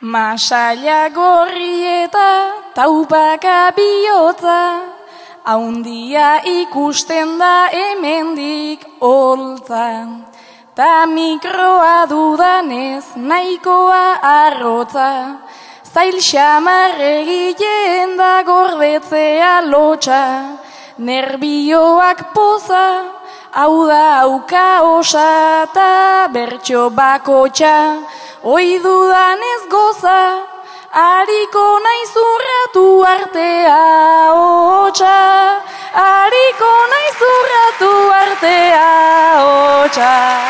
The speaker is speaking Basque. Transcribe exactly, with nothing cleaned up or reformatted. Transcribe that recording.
Masaila gorri eta taupaka bihotza, haundia ikusten da hemendik holtza. Ta mikroa dudanez nahikoa arrotza, zail xamar egiten da gordetzea lotxa. Nerbioak poza, hau da auka osa ta bertso bakotxa. Oi dudanez goza, hariko naiz urratu artea hotxa. Hariko naiz urratu artea hotxa.